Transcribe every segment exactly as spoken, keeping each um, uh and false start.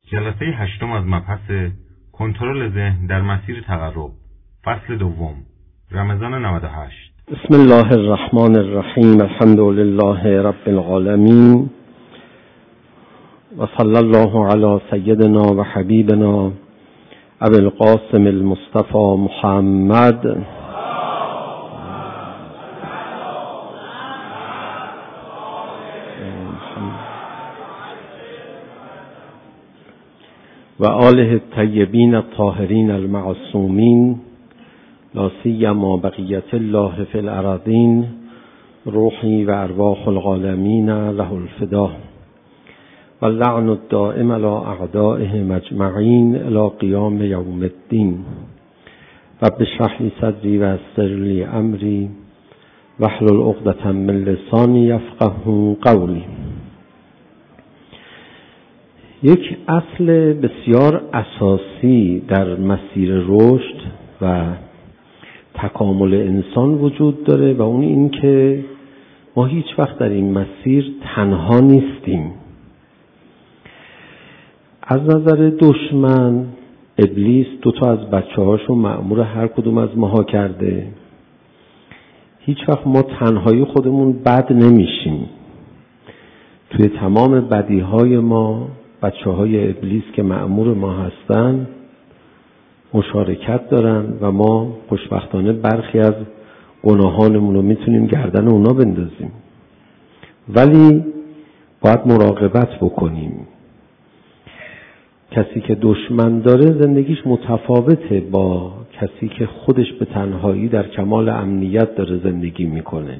جلسه هشتم از مبحث کنترل ذهن در مسیر تقرب، فصل دوم، رمضان نود و هشت. بسم الله الرحمن الرحیم. الحمد لله رب العالمین و صلی الله علی سیدنا و حبیبنا ابی القاسم المصطفى محمد و آله الطیبین الطاهرین المعصومین لا سیما بقیت الله فی الارضین روحی و ارواح العالمین له الفدا و اللعن الدائم علی اعدائهم اجمعین الی قیام یوم الدین. رب اشرح لی صدری و یسر لی امری واحلل عقدة من لسانی یفقهوا قولی. یک اصل بسیار اساسی در مسیر رشد و تکامل انسان وجود داره و اون این که ما هیچ وقت در این مسیر تنها نیستیم. از نظر دشمن ابلیس دو تا از بچه هاشو مأمور هر کدوم از ماها کرده. هیچ وقت ما تنهایی خودمون بد نمیشیم. توی تمام بدیهای ما بچه های ابلیس که مأمور ما هستن مشارکت دارن و ما خوشبختانه برخی از گناهانمون رو میتونیم گردن اونا بندازیم، ولی باید مراقبت بکنیم. کسی که دشمن داره زندگیش متفاوته با کسی که خودش به تنهایی در کمال امنیت داره زندگی میکنه.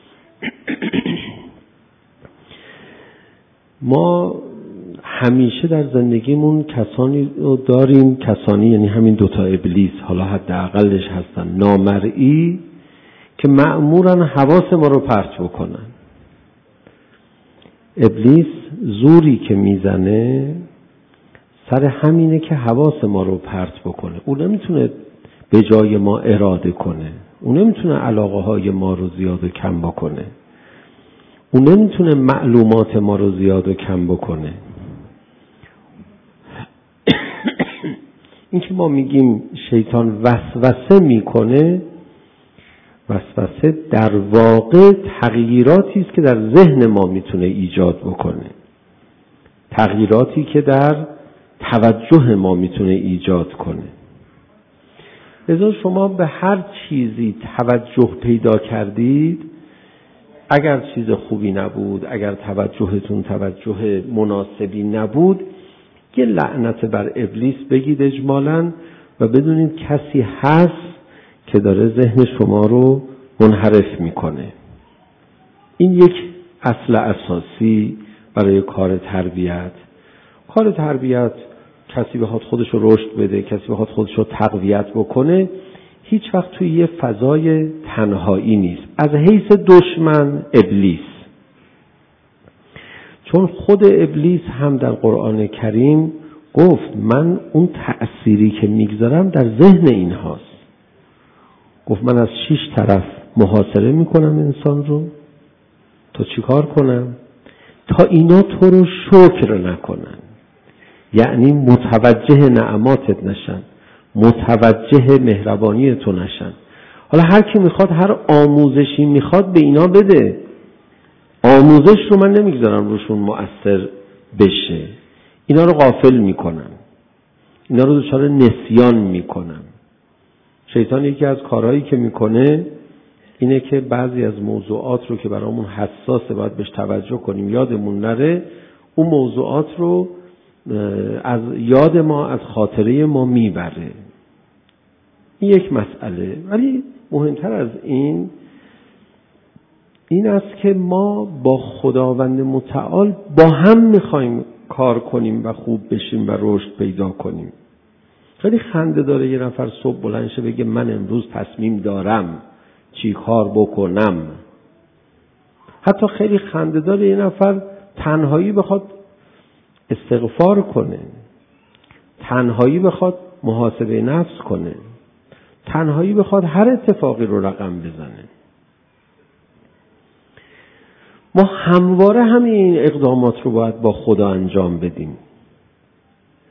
ما همیشه در زندگیمون کسانی رو داریم، کسانی یعنی همین دوتا ابلیس، حالا حداقلش هستن نامرئی، که مأمورن حواس ما رو پرت بکنن. ابلیس زوری که میزنه سر همینه که حواس ما رو پرت بکنه. اون نمیتونه به جای ما اراده کنه، اون نمیتونه علاقه های ما رو زیاد و کم بکنه، اون نمیتونه معلومات ما رو زیاد و کم بکنه. این که ما میگیم شیطان وسوسه میکنه، وسوسه در واقع تغییراتی است که در ذهن ما میتونه ایجاد بکنه، تغییراتی که در توجه ما میتونه ایجاد کنه. لذا شما به هر چیزی توجه پیدا کردید، اگر چیز خوبی نبود، اگر توجهتون توجه مناسبی نبود، یه لعنت بر ابلیس بگید اجمالاً و بدونید کسی هست که داره ذهن شما رو منحرف میکنه. این یک اصل اساسی برای کار تربیت. کار تربیت کسی بخواد خودش رو رشد بده، کسی بخواد خودش رو تقویت بکنه، هیچ وقت توی یه فضای تنهایی نیست. از حیث دشمن ابلیس، چون خود ابلیس هم در قرآن کریم گفت من اون تأثیری که میگذارم در ذهن این هاست. گفت من از شش طرف محاصره میکنم انسان رو تا چیکار کنم؟ تا اینا تو رو شکر نکنن، یعنی متوجه نعماتت نشن، متوجه مهربانی تو نشن. حالا هر کی میخواد هر آموزشی میخواد به اینا بده، آموزش رو من نمیگذارم روشون مؤثر بشه، اینا رو غافل میکنم، اینا رو دچار نسیان میکنم. شیطان یکی از کارهایی که میکنه اینه که بعضی از موضوعات رو که برامون حساسه باید بهش توجه کنیم یادمون نره، اون موضوعات رو از یاد ما، از خاطره ما میبره. این یک مسئله. ولی مهمتر از این این است که ما با خداوند متعال با هم میخوایم کار کنیم و خوب بشیم و رشد پیدا کنیم. خیلی خنده داره یه نفر صبح بلند شه بگه من امروز تصمیم دارم چی کار بکنم. حتی خیلی خنده داره یه نفر تنهایی بخواد استغفار کنه، تنهایی بخواد محاسبه نفس کنه، تنهایی بخواد هر اتفاقی رو رقم بزنه. ما همواره همین اقدامات رو باید با خدا انجام بدیم.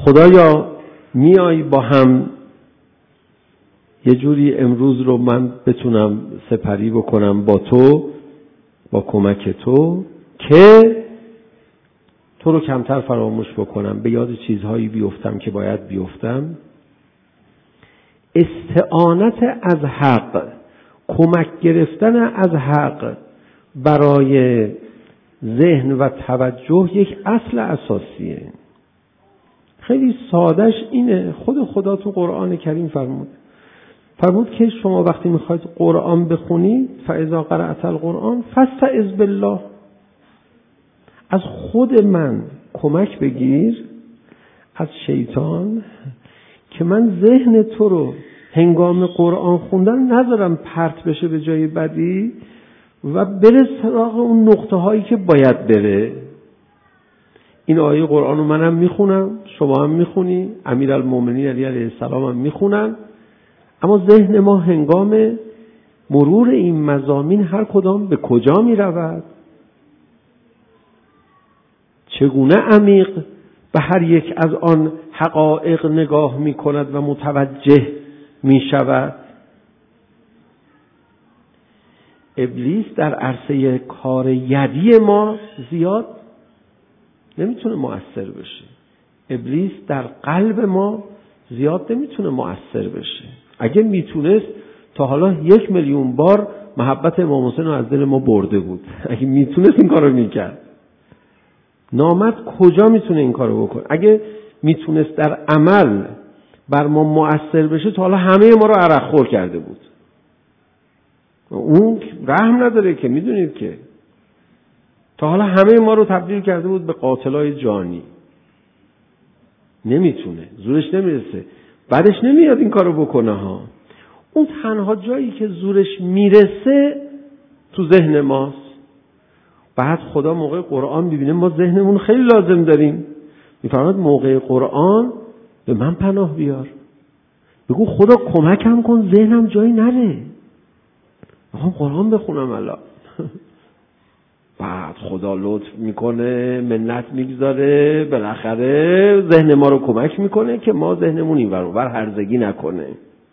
خدایا میای با هم یه جوری امروز رو من بتونم سپری بکنم با تو، با کمک تو، که تو رو کمتر فراموش بکنم، به یاد چیزهایی بیفتم که باید بیفتم. استعانت از حق، کمک گرفتن از حق برای ذهن و توجه یک اصل اساسیه. خیلی سادهش اینه. خود خدا تو قرآن کریم فرمود فرمود که شما وقتی میخواید قرآن بخونید فاذا قرأت القرآن فاستعذ بالله، از خود من کمک بگیر از شیطان که من ذهن تو رو هنگام قرآن خوندن نذارم پرت بشه به جای بدی و بره سراغ اون نقطه هایی که باید بره. این آیه قرآن رو منم میخونم، شما هم میخونی، امیرالمومنین علی علیه السلام هم میخونن، اما ذهن ما هنگام مرور این مضامین هر کدام به کجا میرود، چگونه عمیق به هر یک از آن حقایق نگاه میکند و متوجه میشود. ابلیس در عرصه کار یدی ما زیاد نمیتونه مؤثر بشه. ابلیس در قلب ما زیاد نمیتونه مؤثر بشه. اگه میتونست تا حالا یک میلیون بار محبت امام حسین رو از دل ما برده بود. اگه میتونست این کارو میکرد. نامرد کجا میتونه این کارو بکنه؟ اگه میتونست در عمل بر ما مؤثر بشه تا حالا همه ما رو عرق خور کرده بود. اون رحم نداره که، میدونید که تا حالا همه ما رو تبدیل کرده بود به قاتلای جانی. نمیتونه، زورش نمیرسه، بعدش نمیاد این کارو بکنه ها. اون تنها جایی که زورش میرسه تو ذهن ماست. بعد خدا موقع قرآن ببینه ما ذهنمون خیلی لازم داریم، میفرماد موقع قرآن به من پناه بیار، بگو خدا کمکم کن ذهنم جایی نره، میخوام قرآن بخونم الان. بعد خدا لطف میکنه، منت میگذاره، بالاخره ذهن ما رو کمک میکنه که ما ذهنمون این ور اونور هرزگی نکنه.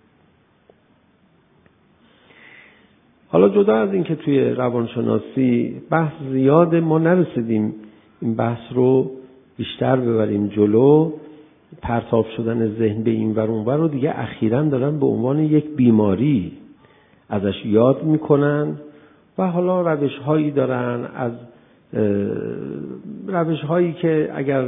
حالا جدا از این که توی روانشناسی بحث زیاده، ما نرسیدیم این بحث رو بیشتر ببریم جلو. پرتاب شدن ذهن به این ور اونور رو دیگه اخیراً دارن به عنوان یک بیماری ازش یاد میکنن و حالا روش هایی دارن، از روش هایی که اگر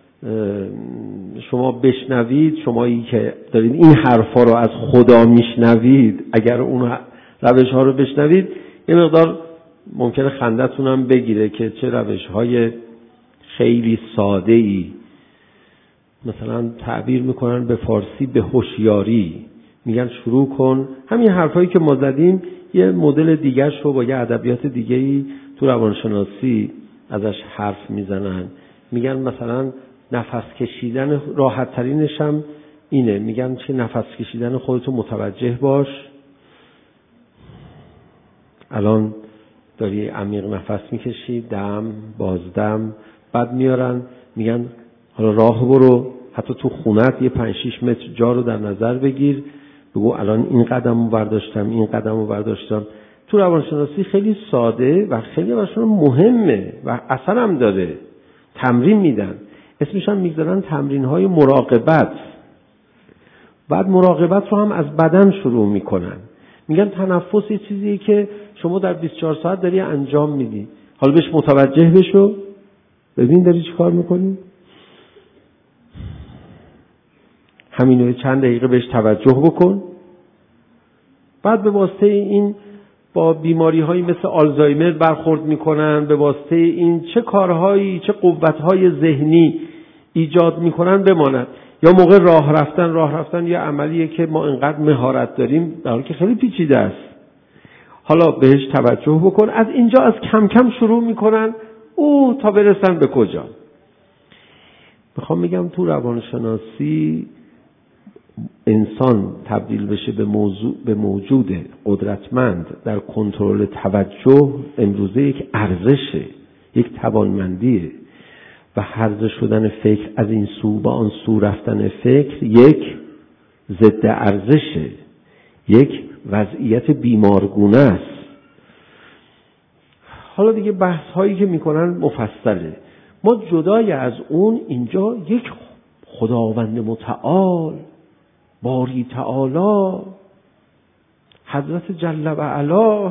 شما بشنوید، شمایی که دارید این حرفا رو از خدا میشنوید، اگر اون روش ها رو بشنوید یه مقدار ممکنه خندتون هم بگیره که چه روش های خیلی ساده ای. مثلا تعبیر میکنن به فارسی به هوشیاری، میگن شروع کن همین حرفایی که ما زدیم یه مدل دیگرش رو با یه ادبیات دیگه‌ای تو روانشناسی ازش حرف میزنن. میگن مثلا نفس کشیدن راحت ترینش هم اینه، میگن چه نفس کشیدن خودتو متوجه باش. الان داری عمیق نفس میکشی، دم بازدم، بعد میارن میگن حالا راه برو، حتی تو خونت یه پنج شیش متر جا رو در نظر بگیر، بگو الان این قدم رو برداشتم، این قدم رو برداشتم. تو روانشناسی خیلی ساده و خیلی براشون مهمه و اثر هم داره. تمرین میدن، اسمش هم میگذارن تمرین های مراقبت. بعد مراقبت رو هم از بدن شروع میکنن. میگن تنفس یه چیزیه که شما در بیست و چهار ساعت داری انجام میدی، حالا بهش متوجه بشو، ببین داری چی کار میکنی، همینو چند دقیقه بهش توجه بکن. بعد به واسطه این با بیماری هایی مثل آلزایمر برخورد میکنن، به واسطه این چه کارهایی چه قوتهای ذهنی ایجاد میکنن بماند. یا موقع راه رفتن راه رفتن یه عملیه که ما انقدر مهارت داریم در حالی که خیلی پیچیده است، حالا بهش توجه بکن. از اینجا از کم کم شروع میکنن او تا برسن به کجا. میخوام میگم تو روانشناسی انسان تبدیل بشه به موضوع به موجود قدرتمند در کنترل توجه امروزه یک ارزشه، یک توانمندیه و هرزه شدن فکر، از این سو به آن سو رفتن فکر یک ضد ارزشه، یک وضعیت بیمارگونه است. حالا دیگه بحث هایی که میکنن مفصله. ما جدای از اون اینجا یک خداوند متعال، باری تعالی، حضرت جل و علا،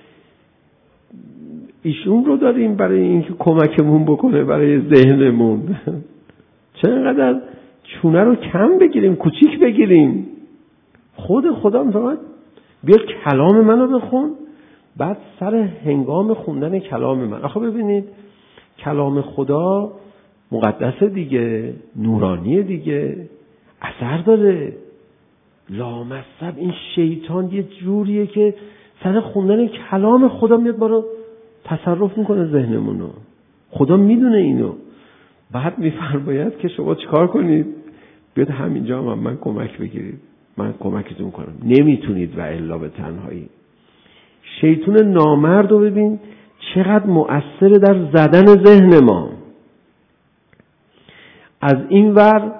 ایشون رو داریم برای اینکه کمکمون بکنه برای ذهنمون. چه اینقدر چونه رو کم بگیریم، کوچیک بگیریم. خود خدا میفرماید بیا کلام منو بخون، بعد سر هنگام خوندن کلام من. آخه ببینید کلام خدا مقدسه دیگه، نورانیه دیگه، اثر داره. لامصب این شیطان یه جوریه که سر خوندن کلام خدا میاد ما رو تصرف میکنه ذهنمونو. خدا میدونه اینو. بعد میفرماید که شما چیکار کنید؟ بیاد همینجا هم من کمک بگیرید، من کمکتون کنم. نمیتونید و الا به تنهایی. شیطان نامرد رو ببین چقدر مؤثره در زدن ذهن ما. از این ور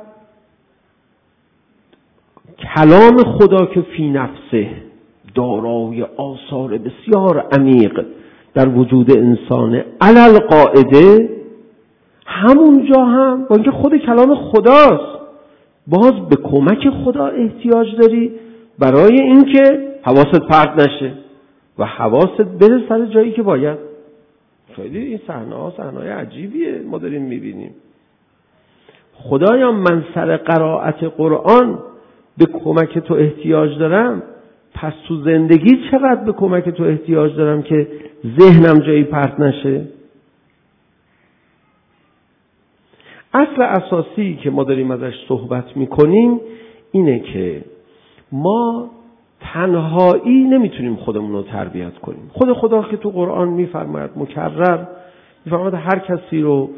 کلام خدا که فی نفسه دارای آثار بسیار عمیق در وجود انسان علل قاعده، همونجا هم با اینکه خود کلام خداست باز به کمک خدا احتیاج داری برای اینکه حواست پرت نشه و حواست بره سر جایی که باید. خیلی این صحنه ها صحنه های عجیبیه ما داریم میبینیم. خدایا من سر قرائت قرآن به کمک تو احتیاج دارم، پس تو زندگی چقدر به کمک تو احتیاج دارم که ذهنم جایی پرت نشه. اصل اساسی که ما داریم ازش صحبت میکنیم اینه که ما تنهایی نمیتونیم خودمون رو تربیت کنیم. خود خدا که تو قرآن میفرماید مکرر میفرماید هر کسی رو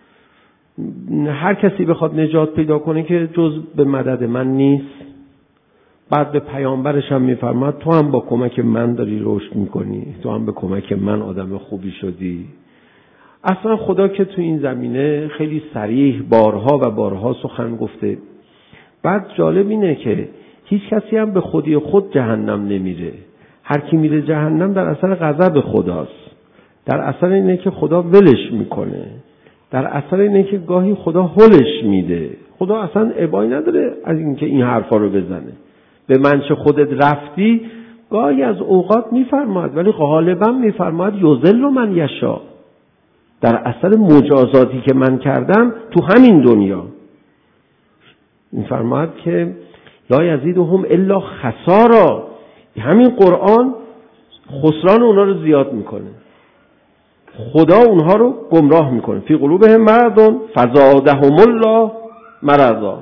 هر کسی بخواد نجات پیدا کنه که جز به مدد من نیست. بعد به پیامبرش هم میفرماید تو هم با کمک من داری رشد میکنی، تو هم به کمک من آدم خوبی شدی. اصلا خدا که تو این زمینه خیلی صریح بارها و بارها سخن گفته. بعد جالب اینه که هیچ کسی هم به خودی خود جهنم نمیره. هر کی میره جهنم در اثر غضب خداست، در اثر اینه که خدا ولش میکنه، در اثر اینه که گاهی خدا هلش میده. خدا اصلا ابایی نداره از اینکه این حرفا رو بزنه. به من چه خودت رفتی گاهی از اوقات میفرماید، ولی غالبا میفرماید یذل من یشاء، در اثر مجازاتی که من کردم تو همین دنیا. میفرماید که لا یزیدهم الا خسارا، همین قرآن خسران اونها رو زیاد میکنه. خدا اونها رو گمراه میکنه. فی قلوبهم مرض فزادهم الله مرضا.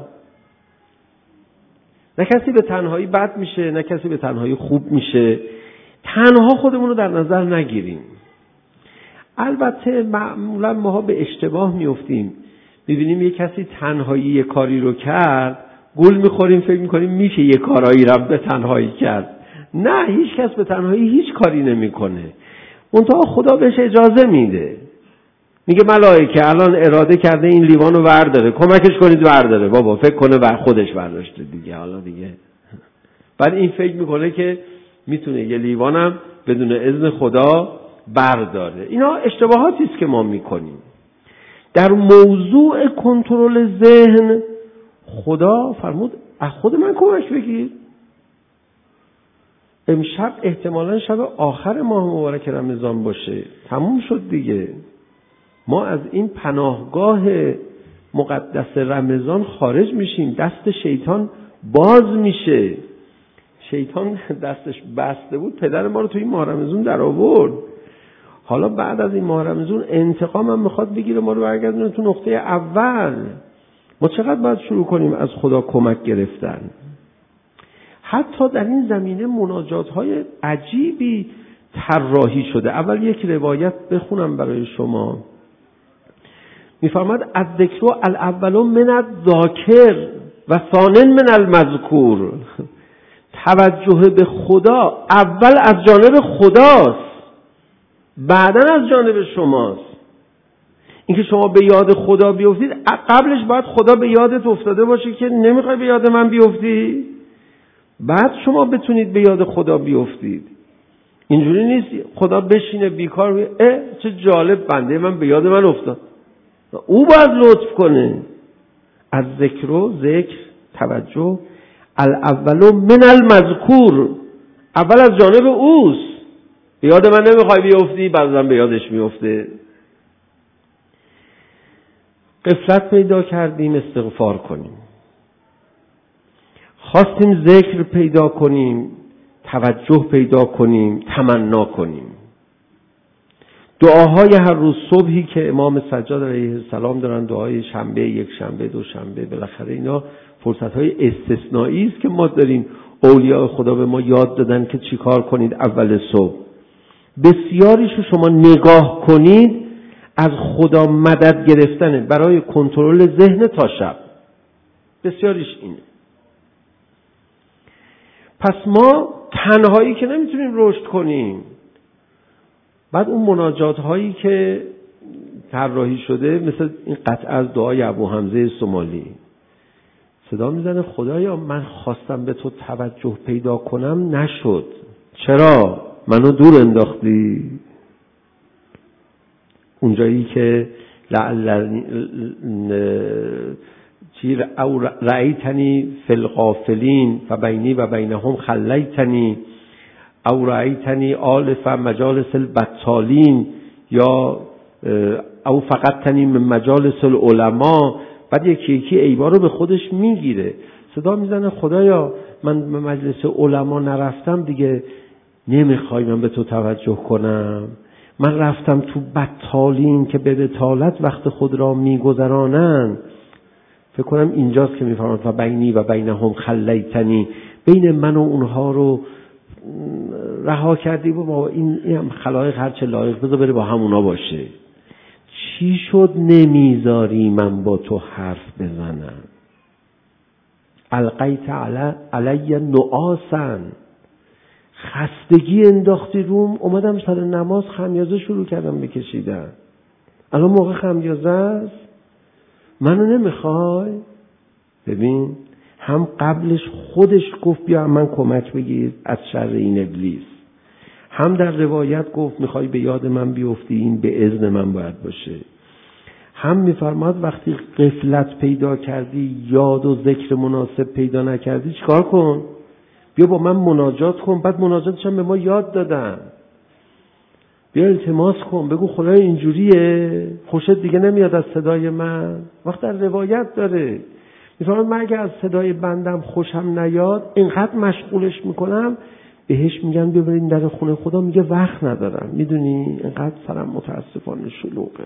نه کسی به تنهایی بد میشه، نه کسی به تنهایی خوب میشه. تنها خودمون رو در نظر نگیریم. البته معمولا ما به اشتباه میفتیم، میبینیم یک کسی تنهایی یک کاری رو کرد، گول میخوریم، فکر میکنیم میشه یک کارایی رو به تنهایی کرد. نه، هیچ کس به تنهایی هیچ کاری نمیکنه. منتها خدا بهش اجازه میده. میگه ملائکه الان اراده کرده این لیوان رو ورداره، کمکش کنید ورداره. بابا فکر کنه بر خودش برداشته دیگه. حالا دیگه بعد این فکر میکنه که میتونه یه لیوانم بدون اذن خدا برداره. اینا اشتباهاتی است که ما میکنیم. در موضوع کنترل ذهن خدا فرمود از خود من کمک بگیر. امشب احتمالاً شب آخر ماه مبارک رمضان باشه، تموم شد دیگه. ما از این پناهگاه مقدس رمضان خارج میشیم، دست شیطان باز میشه. شیطان دستش بسته بود، پدر ما رو توی این ماه رمضان در آورد. حالا بعد از این ماه رمضان انتقام هم میخواد بگیره ما رو برگردونه تو نقطه اول. ما چقدر باید شروع کنیم از خدا کمک گرفتن. حتی در این زمینه مناجات های عجیبی طراحی شده. اول یک روایت بخونم برای شما. میفرماد الذکر الاول من الذاکر و ثانی من المذکور. توجه به خدا اول از جانب خداست، بعداً از جانب شماست. اینکه شما به یاد خدا بیفتید، قبلش باید خدا به یادت افتاده باشه که نمیخوای به یاد من بیفتی، بعد شما بتونید به یاد خدا بیفتید. اینجوری نیست خدا بشینه بیکار بگه اه چه جالب بنده من به یاد من افتاد. او باید لطف کنه. از ذکر و ذکر توجه، الاولو من المذکور، اول از جانب اوست. به یاد من نمیخوای بیفتی، بعضا به یادش میفته. غفلت پیدا کردیم، استغفار کنیم. خواستیم ذکر پیدا کنیم، توجه پیدا کنیم، تمنا کنیم. دعاهای هر روز صبحی که امام سجاد علیه السلام دارن، دعای شنبه، یک شنبه، دو شنبه، بالاخره اینا فرصت‌های استثنایی است که ما داریم. اولیاء خدا به ما یاد دادن که چی کار کنید اول صبح. بسیاریشو شما نگاه کنید از خدا مدد گرفتنه برای کنترل ذهن تا شب. بسیاریش اینه. پس ما تنهایی که نمیتونیم رشد کنیم. بعد اون مناجات هایی که طراحی شده مثل این قطعه از دعای ابو حمزه سومالی، صدا میزنه خدایا من خواستم به تو توجه پیدا کنم نشد، چرا منو دور انداختی؟ اونجایی که لعل چیر او رأیتنی فی الغافلین فبینی و بینهم خلیتنی او رأیتنی آلف مجالس البطالین یا او فقدتنی من مجالس العلماء. بعد یکی یکی عیبا رو به خودش میگیره، صدا میزنه خدایا من به مجلس علما نرفتم دیگه، نمیخوای من به تو توجه کنم. من رفتم تو بطالین که به بطالت وقت خود را میگذرانن. فکر کنم اینجاست که میفرماید و بینی و بینهم خلیتنی، بین من و اونها رو رها کردی و با این هم خلایق هرچه لایق بذار بره با همونا باشه. چی شد نمیذاری من با تو حرف بزنم؟ القیت علی, علی نعاسن، خستگی انداختی روم، اومدم سر نماز خمیازه شروع کردم بکشیدن. الان موقع خمیازه است، منو نمیخوای؟ ببین هم قبلش خودش گفت بیا من کمک بگیر از شر این ابلیس، هم در روایت گفت میخوای به یاد من بیفتی این به اذن من باید باشه، هم میفرماد وقتی غفلت پیدا کردی یاد و ذکر مناسب پیدا نکردی چیکار کن؟ بیا با من مناجات کن. بعد مناجاتش هم به ما یاد دادن، بیا التماس کن، بگو خدای اینجوریه خوشت دیگه نمیاد از صدای من. وقت در روایت داره میفرماد من اگه از صدای بندم خوشم نیاد اینقدر مشغولش میکنم بهش میگن بیا بریم در خونه خدا، میگه وقت ندارم، میدونی اینقدر سرم متاسفانه شلوغه.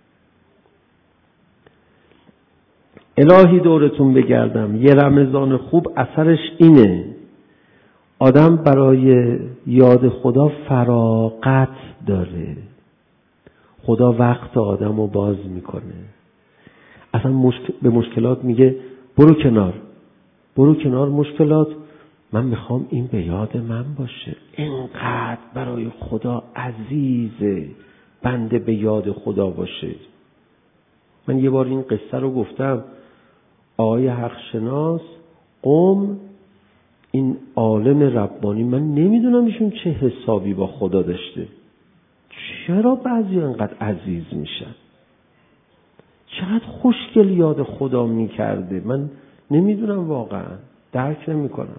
الهی دورتون بگردم، یه رمضان خوب اثرش اینه آدم برای یاد خدا فراغت داره، خدا وقت آدم رو باز میکنه. اصلا مشکل به مشکلات میگه برو کنار، برو کنار مشکلات، من میخوام این به یاد من باشه. اینقدر برای خدا عزیزه بنده به یاد خدا باشه. من یه بار این قصه رو گفتم، آقای حقشناس قم، این عالم ربانی، من نمیدونم ایشون چه حسابی با خدا داشته، چرا بعضی انقدر عزیز میشن، چقدر خوشگل یاد خدا میکرده، من نمیدونم واقعا درک نمیکنم.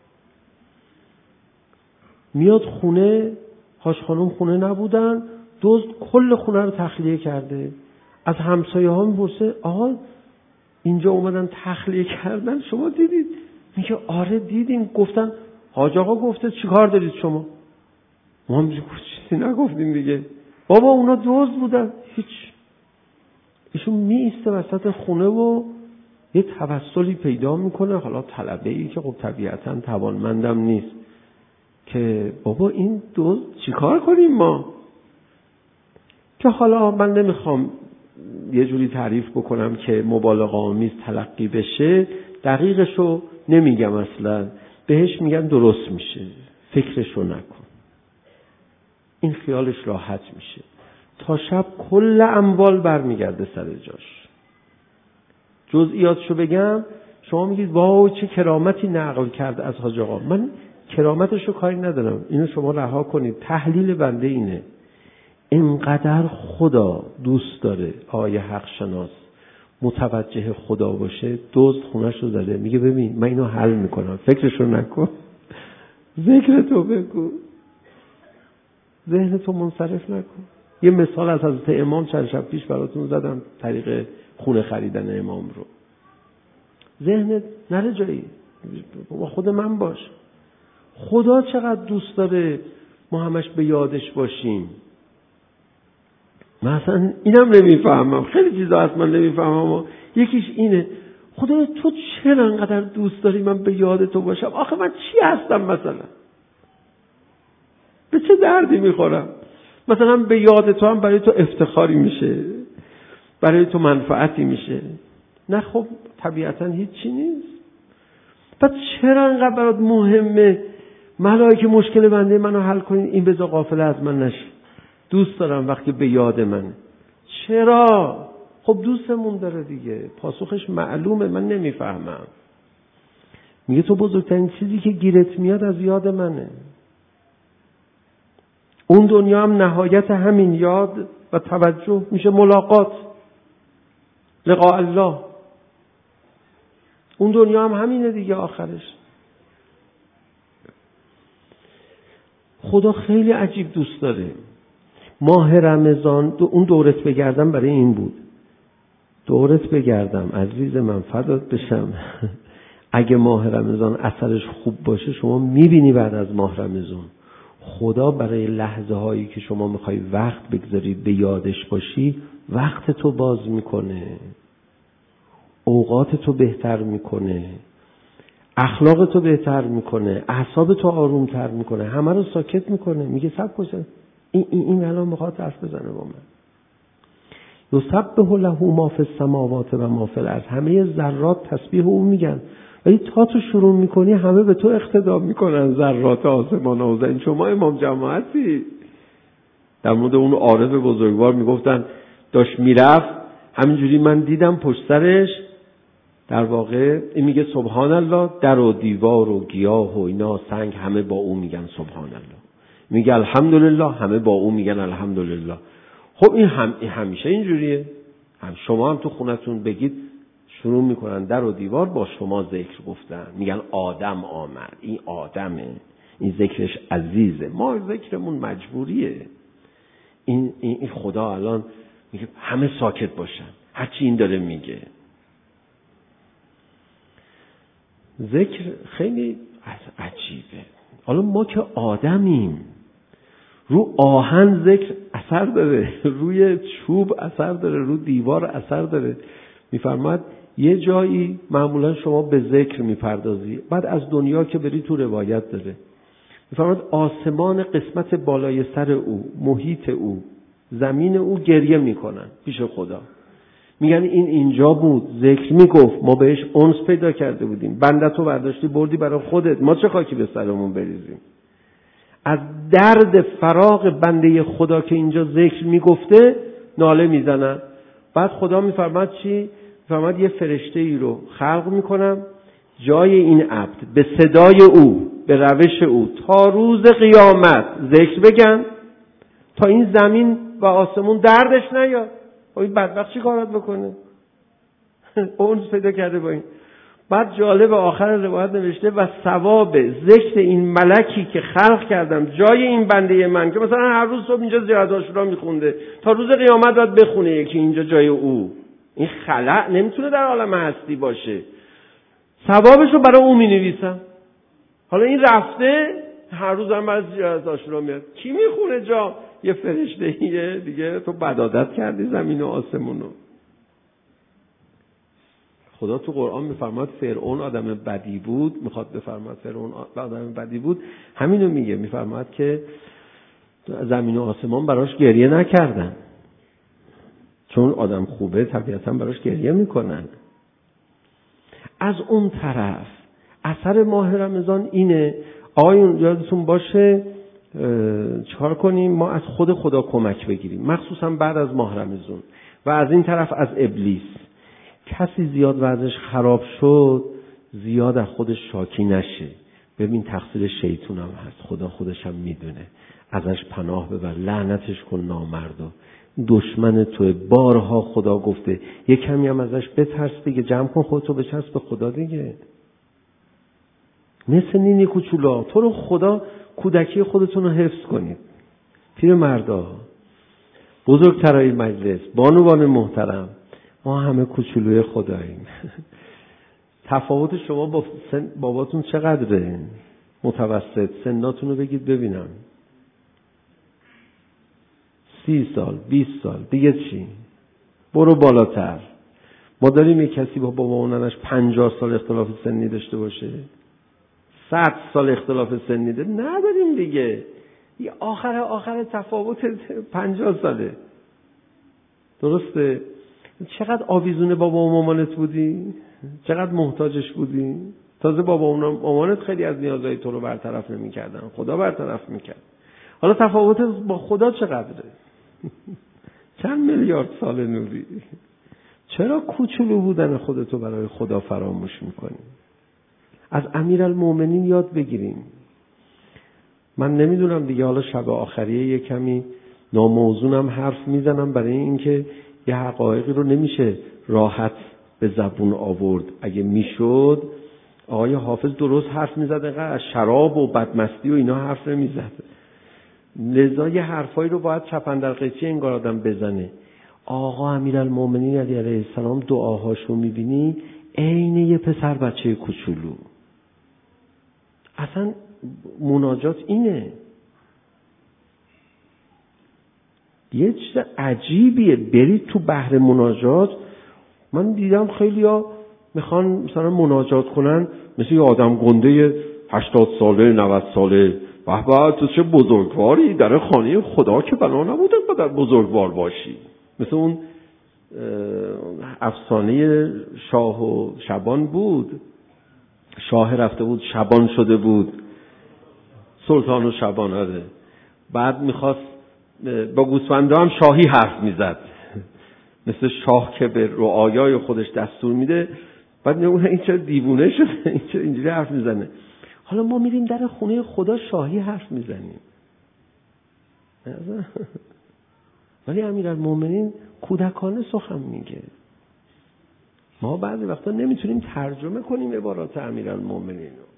میاد خونه، هاش خانم خونه نبودن، دزد کل خونه رو تخلیه کرده. از همسایه ها میپرسه آقا اینجا اومدن تخلیه کردن شما دیدید؟ میگه آره دیدیم. گفتن حاج آقا گفته چیکار دارید شما؟ ما هم چیزی نگفتیم دیگه. بابا اونا دزد بودن. هیچ. ایشون می ایسته وسط خونه و یه توسلی پیدا میکنه، حالا طلبه ای که خب طبیعتا توانمندم نیست، که بابا این دزد چیکار کنیم ما؟ که حالا من نمیخوام یه جوری تعریف بکنم که مبالغه آمیز تلقی بشه، دقیقشو نمیگم اصلا، بهش میگن درست میشه، فکرشو نکن، این خیالش راحت میشه. تا شب کل اموال برمیگرده سر جاش. جزئیاتشو بگم شما میگید واو چه کرامتی نقل کرد از حاج آقا. من کرامتشو کاری ندارم، اینو شما رها کنید. تحلیل بنده اینه، اینقدر خدا دوست داره آیه حق شناس متوجه خدا باشه، دزد خونش رو زده، میگه ببین من اینو حل میکنم، فکرشو نکن، ذکر تو بگو، ذهن تو منصرف نکن. یه مثال از حضرت امام چند شب پیش براتون زدم، طریق خونه خریدن امام رو. ذهنت نره جایی، با خود من باش. خدا چقدر دوست داره ما همش به یادش باشیم. مثلا اینم نمیفهمم، خیلی چیزا هست من نمیفهمم. یکیش اینه، خدا تو چرا انقدر دوست داری من به یاد تو باشم؟ آخه من چی هستم مثلا؟ به چه دردی میخورم؟ مثلا به یاد تو هم برای تو افتخاری میشه، برای تو منفعتی میشه. نه خب طبیعتا هیچی نیست. پس چرا انقدر برات مهمه ملائکه مشکل بنده منو حل کنین؟ این بذار غافل از من نشه. دوست دارم وقتی به یاد منه. چرا؟ خب دوستمون داره دیگه. پاسخش معلومه، من نمیفهمم. میگه تو بزرگترین چیزی که گیرت میاد از یاد منه. اون دنیا هم نهایت همین یاد و توجه میشه ملاقات، لقاء الله. اون دنیا هم همینه دیگه آخرش. خدا خیلی عجیب دوست داره. ماه رمضان اون دورت بگردم برای این بود. دورت بگردم عزیز من، فدات بشم. اگه ماه رمضان اثرش خوب باشه شما میبینی بعد از ماه رمضان خدا برای لحظه هایی که شما میخوای وقت بگذاری به یادش باشی وقت تو باز میکنه، اوقات تو بهتر میکنه، اخلاق تو بهتر میکنه، اعصاب تو آرومتر میکنه، همه رو ساکت میکنه. میگه سب کن این این این الان میخواد حرف بزنه با من. یسبح له ما فی السماوات و ما فی الارض. همه ذرات تسبیح او میگن، ولی تا تو شروع میکنی همه به تو اقتدا میکنن. ذرات آسمان و زمین. شما امام جماعتی. در مورد اون عارف بزرگوار میگفتن داشت میرفت همینجوری من دیدم پشت سرش، در واقع این میگه سبحان الله، در و دیوار و گیاه و اینا سنگ همه با او میگن سبحان الله. میگه الحمدلله، همه با او میگن الحمدلله. خب این هم این همیشه اینجوریه. هم شما هم تو خونتون بگید شروع میکنن در و دیوار با شما ذکر گفتن، میگن آدم آمد، این آدمه، این ذکرش عزیزه. ما ذکرمون مجبوریه. این این خدا الان میگه همه ساکت باشن، هرچی این داره میگه. ذکر خیلی عجیبه. حالا ما که آدمیم، رو آهن ذکر اثر داره، روی چوب اثر داره، رو دیوار اثر داره. میفرماد یه جایی معمولا شما به ذکر میپردازی، بعد از دنیا که بری تو روایت داره. میفرماد آسمان قسمت بالای سر او، محیط او، زمین او گریه میکنن پیش خدا. میگن این اینجا بود، ذکر میگفت، ما بهش انس پیدا کرده بودیم، بندتو برداشتی بردی برای خودت، ما چه خاکی به سرمون بریزیم. از درد فراق بنده خدا که اینجا ذکر میگفته ناله میزنن. بعد خدا میفرماد چی؟ میفرماد یه فرشته ای رو خلق میکنم جای این عبد، به صدای او، به روش او، تا روز قیامت ذکر بگن تا این زمین و آسمون دردش نیاد. این بدبخت چی کارات بکنه؟ اون پیدا کرده با این. بعد جالب آخر روایت نوشته و ثواب ذکر این ملکی که خلق کردم جای این بنده من، که مثلا هر روز صبح اینجا زیارت عاشورا میخونده، تا روز قیامت باید بخونه یکی اینجا جای او. این خلق نمیتونه در عالم هستی باشه. ثوابش رو برای اون مینویسم. حالا این رفته هر روز هم از زیارت عاشورا میاد، کی میخونه جا؟ یه فرشته‌ایه دیگه. تو بدعادت کردی زمین و آسمونو. خدا تو قرآن میفرماد فرعون آدم بدی بود، میخواد بفرماد فرعون آدم بدی بود، همینو میگه. میفرماد که زمین و آسمان براش گریه نکردن، چون آدم خوبه طبیعتا براش گریه میکنن. از اون طرف اثر ماه رمضان اینه، آقایون یادتون باشه چکار کنیم؟ ما از خود خدا کمک بگیریم، مخصوصا بعد از ماه رمضان. و از این طرف از ابلیس. کسی زیاد وضعش خراب شد زیاد از خودش شاکی نشه. ببین تقصیر شیطون هم هست، خدا خودش هم میدونه. ازش پناه ببر، لعنتش کن نامردا، دشمن توه. بارها خدا گفته یک کمی هم ازش بترس دیگه، جمع کن خودتو بچسب به خدا دیگه. مثل نینی کوچولا، تو رو خدا کودکی خودتون رو حفظ کنید. پیر مردا، بزرگترای مجلس، بانوان محترم، ما همه کوچولوی خداییم. تفاوت شما با سن باباتون چقدره؟ متوسط سناتون رو بگید ببینم. سی سال، بیست سال، دیگه چی؟ برو بالاتر. ما داریم یک کسی با بابا و ننش پنجاه سال اختلاف سنی داشته باشه؟ صد سال اختلاف سنی داره؟ نداریم دیگه. یه آخر آخر تفاوت پنجاه ساله. درسته؟ چقدر آویزون بابا و مامانت بودی؟ چقدر محتاجش بودی؟ تازه بابا و مامانت خیلی از نیازهای تو رو برطرف نمی کردن، خدا برطرف می کرد. حالا تفاوت با خدا چقدره؟ چند میلیارد سال نوری. چرا کوچولو بودن خودتو برای خدا فراموش میکنی؟ از امیرالمومنین یاد بگیریم. من نمیدونم دیگه، حالا شب آخریه یه کمی ناموزونم حرف میزنم برای اینکه یه حقایقی رو نمیشه راحت به زبون آورد. اگه میشد آقای حافظ درست حرف میزد، اینقدر از شراب و بدمستی و اینا حرف نمیزد. لذا یه حرفایی رو باید چپندر قیچی انگار آدم بزنه. آقا امیرالمومنین علی علیه السلام دعاهاشو میبینی عین یه پسر بچه کوچولو. اصلا مناجات اینه. یه چیز عجیبیه. برید تو بحر مناجات. من دیدم خیلی ها میخوان مثلا مناجات کنن مثل یه آدم گنده هشتاد ساله نود ساله. به به تو چه بزرگواری، در خانه خدا که بنا نبوده قدر بزرگوار باشی. مثل اون افسانه شاه و شبان بود. شاه رفته بود شبان شده بود، سلطان و شبان هده. بعد میخواست با گوسفندا هم شاهی حرف میزد، مثل شاه که به رعایای خودش دستور میده. بعد میگه این چه دیوونه شده، این چه اینجوری حرف میزنه. حالا ما میریم در خونه خدا شاهی حرف میزنیم. ولی امیرالمومنین کودکانه سخن میگه. ما بعضی وقتا نمیتونیم ترجمه کنیم عبارات امیرالمومنین رو.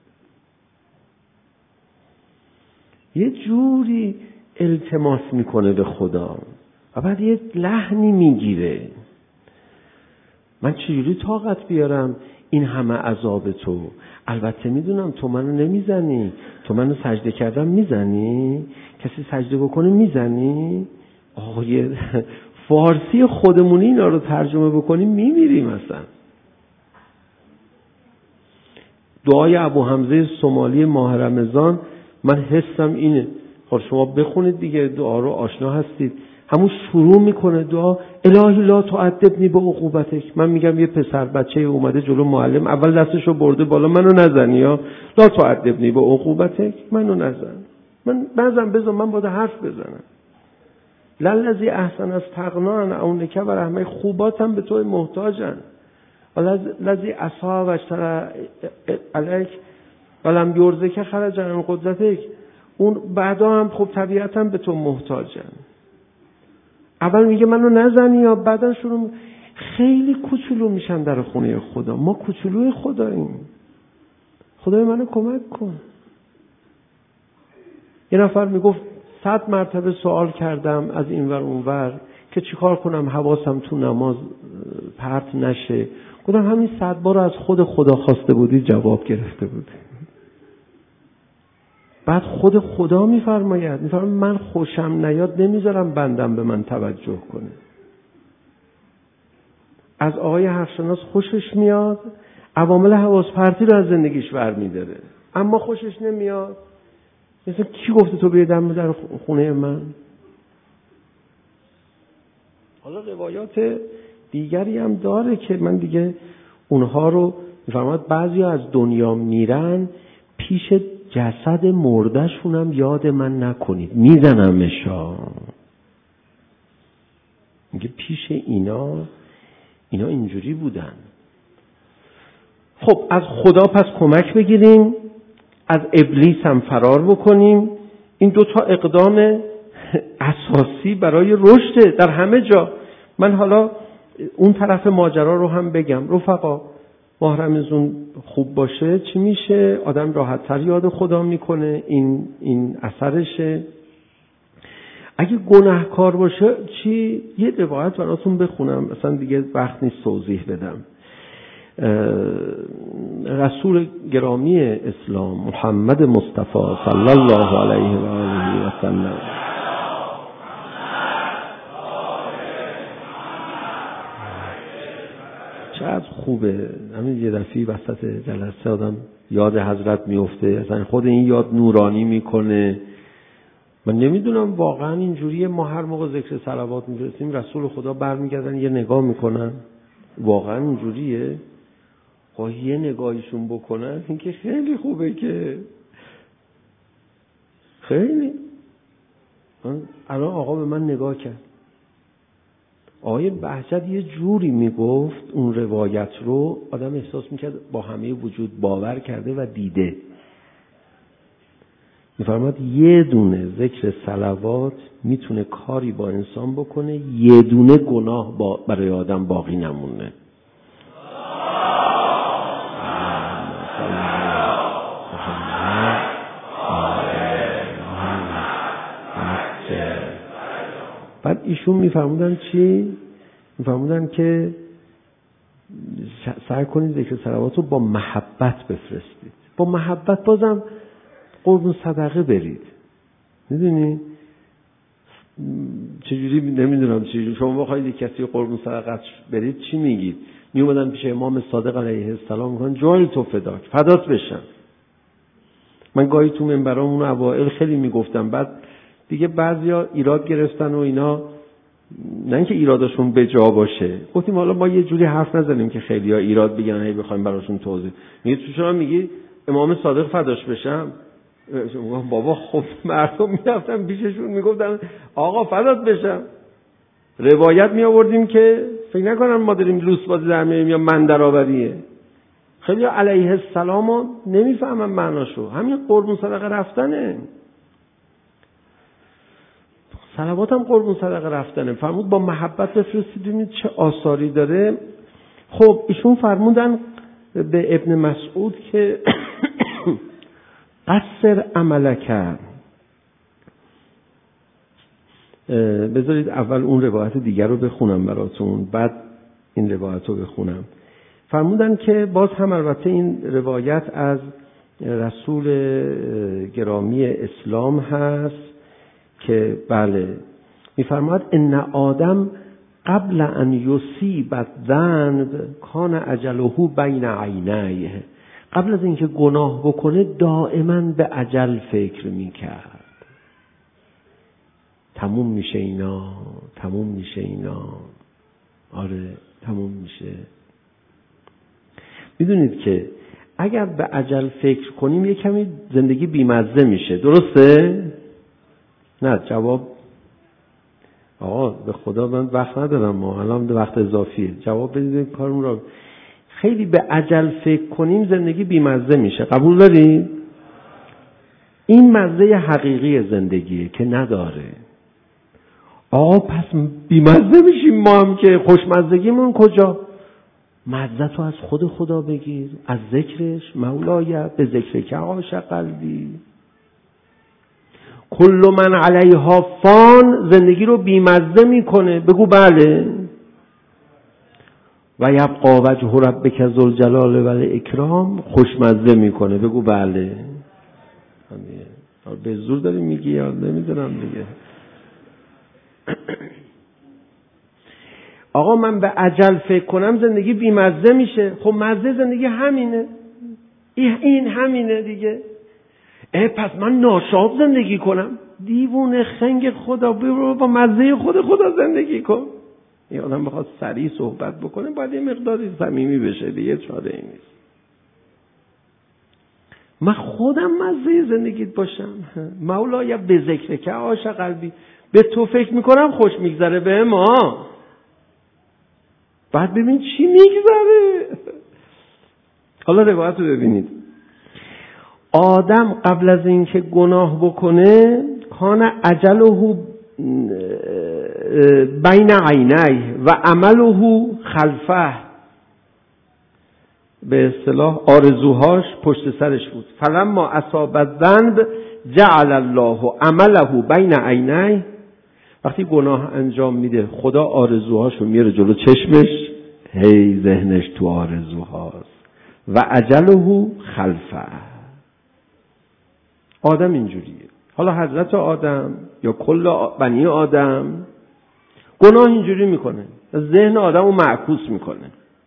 یه جوری التماس میکنه به خدا و بعد یه لحنی میگیره. من چجوری طاقت بیارم این همه عذاب تو؟ البته میدونم تو منو نمیزنی، تو منو سجده کردم میزنی، کسی سجده بکنه میزنی. آقای فارسی خودمونی اینا رو ترجمه بکنیم میمیریم اصلا. دعای ابو حمزه سومالی ماه رمضان من حسم اینه. خب شما بخونید دیگه، دعا رو آشنا هستید. همون شروع میکنه دعا الهی لا تعذبنی بعقوبتک. من میگم یه پسر بچه اومده جلو معلم، اول دستشو برده بالا، منو نزنی یا لا تعذبنی بعقوبتک، منو نزن. من بعضم بذار من باید حرف بزنم. للذی احسن از تقنان اونک و رحمه، خوباتم به تو محتاجن. لذی اصحاب اشتر علیک ولم یرزه که خرج عن قدرتک. اون بعدا هم خب طبیعتاً به تو محتاجن. اول میگه منو نزنی یا بعدا شروع. خیلی کوچولو میشن در خونه خدا. ما کوچولوی خداییم. خدای منو کمک کن. یه نفر میگفت صد مرتبه سوال کردم از این ور اون ور که چیکار کنم حواسم تو نماز پرت نشه. گفتم همین صد بار از خود خدا خواسته بودی جواب گرفته بودی. بعد خود خدا میفرماید، میفرماید من خوشم نیاد نمیذارم بندم به من توجه کنه. از آقای حرفشناس خوشش میاد، عوامل حواس پرتی رو از زندگیش برمی‌داره، اما خوشش نمیاد. مثلا کی گفته تو بیادم در خونه من؟ حالا روایات دیگری هم داره که من دیگه اونها رو میفرماید بعضی از دنیا میرن پیش جسد مرده‌شونم یاد من نکنید، میزنمشا. میگه پیش اینا اینا اینجوری بودن. خب از خدا پس کمک بگیریم، از ابلیس هم فرار بکنیم. این دوتا اقدام اساسی برای رشد در همه جا. من حالا اون طرف ماجرا رو هم بگم. رفقا، ماه رمضان خوب باشه چی میشه؟ آدم راحت تر یاد خدا میکنه، این این اثرشه. اگه گناهکار باشه چی؟ یه روایت براتون بخونم، مثلا دیگه وقت نیست توضیح بدم. رسول گرامی اسلام محمد مصطفی صلی الله علیه و آله و سلم چقدر خوبه. همین یه دفعی وسط جلسه آدم یاد حضرت میفته، اصلا خود این یاد نورانی میکنه. من نمیدونم واقعا اینجوریه. ما هر موقع ذکر صلوات میفرستیم رسول خدا برمیگردن یه نگاه میکنن، واقعا اینجوریه؟ خواهی یه نگاهیشون بکنن این که خیلی خوبه، که خیلی. الان آقا به من نگاه کرد، آقای بهجت یه جوری میگفت اون روایت رو، آدم احساس میکرد با همه وجود باور کرده و دیده. میفرماد یه دونه ذکر صلوات میتونه کاری با انسان بکنه، یه دونه گناه با برای آدم باقی نمونه. بعد ایشون میفرمودن چی؟ میفرمودن که سعی کنید ذکر صلوات رو با محبت بفرستید. با محبت بازم قربون صدقه برید. میدونی چجوری؟ نمیدونم چجوری شما بخواید کسی قربون صدقه برید چی میگید؟ میومدن پیش امام صادق علیه السلام میگن جای تو فداک، فدات بشم. من گاهی تو منبرامون اوائل خیلی میگفتم، بعد دیگه بعضیا ایراد گرفتن و اینا، نه اینکه ایرادشون به جا باشه، گفتیم حالا ما یه جوری حرف نزنیم که خیلیا ایراد بگیرن هی بخوایم براشون توضیح. میگه تو چرا میگی امام صادق فداش بشم؟ بابا خب مردم میرفتن پیششون میگفتن آقا فدات بشم. روایت می آوردیم که فکر نکنن ما داریم لوس بازی در میاریم یا من درآوریه. خیلی علیه السلام نمیفهمن معناشو. همین قربون صدقه رفتنه. صلوات هم قربون صدقه رفتنه. فرمود با محبت بفرستید ببینید چه آثاری داره. خب ایشون فرمودن به ابن مسعود که قصر عملک. بذارید اول اون روایت دیگر رو بخونم براتون، بعد این روایت رو بخونم. فرمودن که باز هم البته این روایت از رسول گرامی اسلام هست که بله میفرماد ان آدم قبل ان یصیب الذنب کان اجله بین عینیه. قبل از اینکه گناه بکنه دائما به اجل فکر میکرد. تموم میشه اینا، تموم میشه اینا، آره تموم میشه. میدونید که اگر به اجل فکر کنیم یه کمی زندگی بیمزه میشه، درسته؟ نه جواب آقا به خدا من وقت ندارم، ما الان وقت اضافیه. جواب بدید کارمون رو. خیلی به اجل فکر کنیم زندگی بیمزه میشه، قبول دارید؟ این مزه حقیقی زندگیه که نداره. آقا پس بیمزه میشیم ما هم که خوشمزگیمون کجا؟ مزه تو از خود خدا بگیر، از ذکرش. مولای به ذکر که عاشق قلبی. کل من علیها فان زندگی رو بیمزه میکنه. بگو بله. و یبقا وجه ربک ذوالجلال و الاکرام خوشمزه میکنه. بگو بله. به زور داری میگی یا نمیدونم دیگه. آقا من به اجل فکر کنم زندگی بیمزه میشه. خب مزه زندگی همینه، این همینه دیگه. اه پس من ناشاد زندگی کنم؟ دیوونه خنگ خدا، برو با مزه خود خدا زندگی کن. یه آدم بخواد سریع صحبت بکنه باید یه مقداری صمیمی بشه دیگه، چاره ای نیست. من خودم مزه زندگیت باشم. مولا یا به ذکر که عاشق قلبی، به تو فکر میکنم خوش میگذره به ما. بعد ببین چی میگذره. حالا روایت رو ببینید. آدم قبل از اینکه گناه بکنه کان اجله بین عینیه و عمله خلفه، به اصطلاح آرزوهاش پشت سرش بود. فلما اصاب الذنب جعل الله عمله بین عینیه. وقتی گناه انجام میده خدا آرزوهاشو میاره جلو چشمش، هی ذهنش تو آرزوهاست. و اجله خلفه. آدم اینجوریه. حالا حضرت آدم یا کل بنی آدم گناه اینجوری میکنه، ذهن آدم رو معکوس میکنه.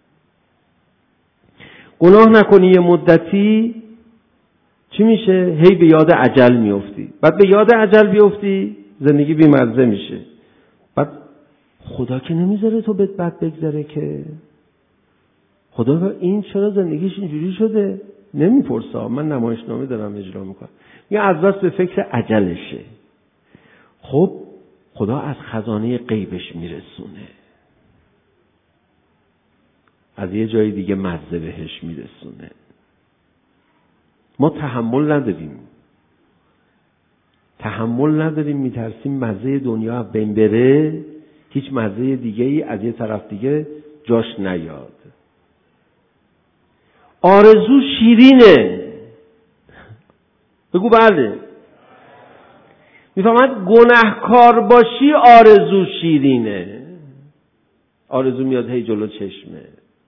گناه نکنی یه مدتی چی میشه؟ هی به یاد اجل میافتی. بعد به یاد اجل بیافتی زندگی بی‌مزه میشه. بعد خدا که نمیذاره تو بهت بد بگذره که. خدا این چرا زندگیش اینجوری شده؟ نمیپرسه. من نمایشنامه دارم اجرا میکنم. یه از بس به فکر اجلشه. خب خدا از خزانه غیبش میرسونه، از یه جای دیگه مزه بهش میرسونه. ما تحمل نداریم. تحمل نداریم، میترسیم مزه دنیا بین بره، هیچ مزه دیگه ای از یه طرف دیگه جاش نیاد. آرزو شیرینه. بگو بله. میفهمد گناهکار باشی آرزو شیرینه. آرزو میاد هی جلو چشمه.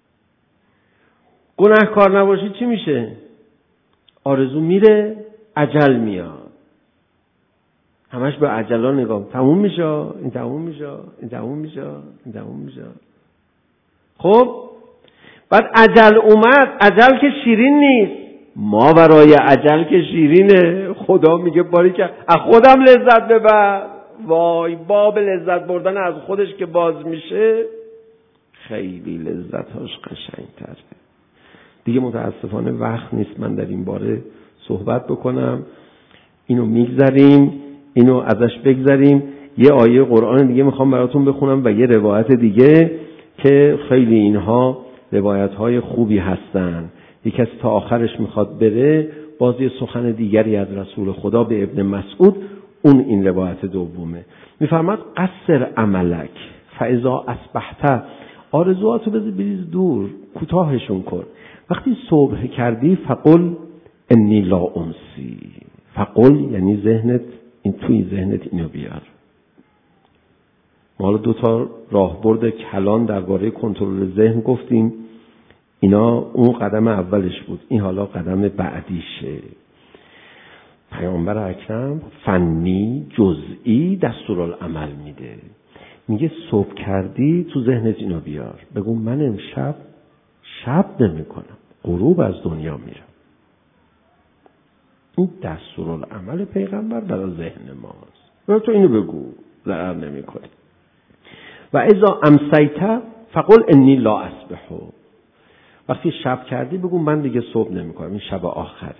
گناهکار نباشی چی میشه؟ آرزو میره، اجل میاد. همش به اجلا نگاه. تموم میشه، این تموم میشه، این تموم میشه، این تموم میشه. خب بعد اجل اومد. اجل که شیرین نیست. ما برای اجل که شیرینه. خدا میگه باری که از خودم لذت ببر. وای، باب لذت بردن از خودش که باز میشه خیلی لذتاش قشنگ‌تره. دیگه متاسفانه وقت نیست من در این باره صحبت بکنم. اینو میگذاریم، اینو ازش بگذاریم. یه آیه قرآن دیگه میخوام براتون بخونم و یه روایت دیگه که خیلی اینها روایت‌های خوبی هستن. یکی از تا آخرش میخواد بره، باز یه سخن دیگری از رسول خدا به ابن مسعود، اون این روایت دومه. میفرماد قصر عملک فاذا اصبحت. آرزواتو بریز دور، کوتاهشون کن. وقتی صبح کردی فقل انی لا امسی. فقل یعنی ذهنت، این توی ذهنت اینو بیار. ما حالا دو تا راهبرد کلان درباره کنترل ذهن گفتیم. اینا اون قدم اولش بود، این حالا قدم بعدیشه. پیامبر اکرم فنی جزئی دستورالعمل میده. میگه صبح کردی تو ذهنت اینو بیار. بگو من امشب شب نمی کنم، غروب از دنیا میرم. این دستورالعمل پیغمبر برای ذهن ماست. و تو اینو بگو، ضرر نمی کنی. و اذا امسیت فقل انی لا اصبح. وقتی شب کردی بگو من دیگه صبح نمی کنم، این شب آخره.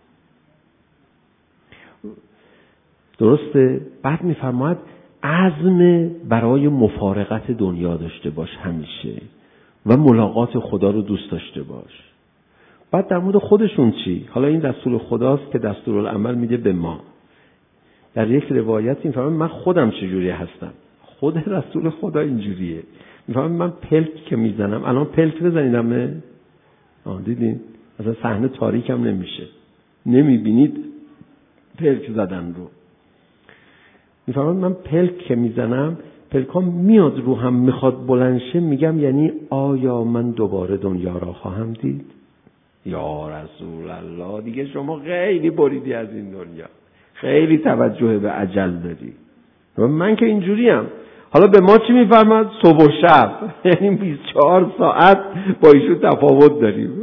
درسته؟ بعد میفرماید عزم برای مفارقت دنیا داشته باش همیشه و ملاقات خدا رو دوست داشته باش. بعد در مورد خودشون چی؟ حالا این دستور خداست که دستورالعمل میده به ما. در یک روایت این فرمان من خودم چجوری هستم. خود رسول خدا اینجوریه. میفهمم من پلک که میزنم، الان پلک بزنیدم، آه دیدین؟ مثلا صحنه تاریک هم نمیشه، نمیبینید پلک زدن رو. میفهمم من پلک که میزنم، پلکام میاد رو هم میخواد بلنشه، میگم یعنی آیا من دوباره دنیا را خواهم دید؟ یا رسول الله دیگه شما خیلی بریدی از این دنیا، خیلی توجه به عجل داری. من که اینجوریم. حالا به ما چی میفرماد؟ صبح و شب، یعنی بیست و چهار ساعت با ایشون تفاوت داریم.